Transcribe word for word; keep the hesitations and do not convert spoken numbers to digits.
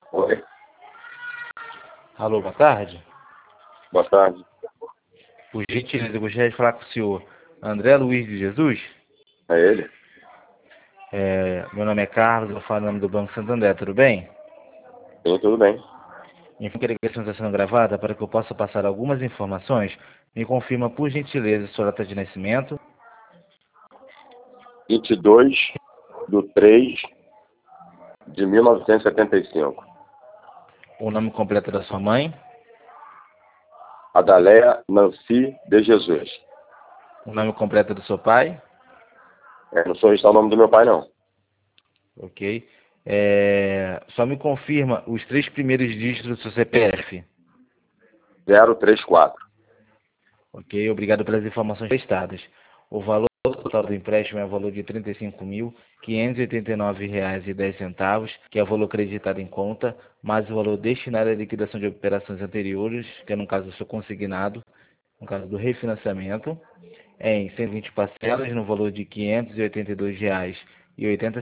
Oi, Alô, boa tarde. boa tarde. Por gentileza, eu gostaria de falar com o senhor André Luiz de Jesus. É ele? É, meu nome é Carlos, eu falo em nome do Banco Santander, tudo bem? Sim, tudo bem. Enfim, que a ligação está sendo gravada para que eu possa passar algumas informações. Me confirma, por gentileza, sua data de nascimento, vinte e dois de três de mil novecentos e setenta e cinco. o nome completo da sua mãe, Adaleia Nancy de Jesus. o nome completo do seu pai, É, não sou está o nome do meu pai, não. ok? É, só me confirma os três primeiros dígitos do seu C P F, zero três quatro. ok? Obrigado pelas informações prestadas. O valor total do empréstimo é o valor de trinta e cinco mil quinhentos e oitenta e nove reais e dez centavos, que é o valor creditado em conta, mais o valor destinado à liquidação de operações anteriores, que é no caso do seu consignado, no caso do refinanciamento, em cento e vinte parcelas no valor de quinhentos e oitenta e dois reais e oitenta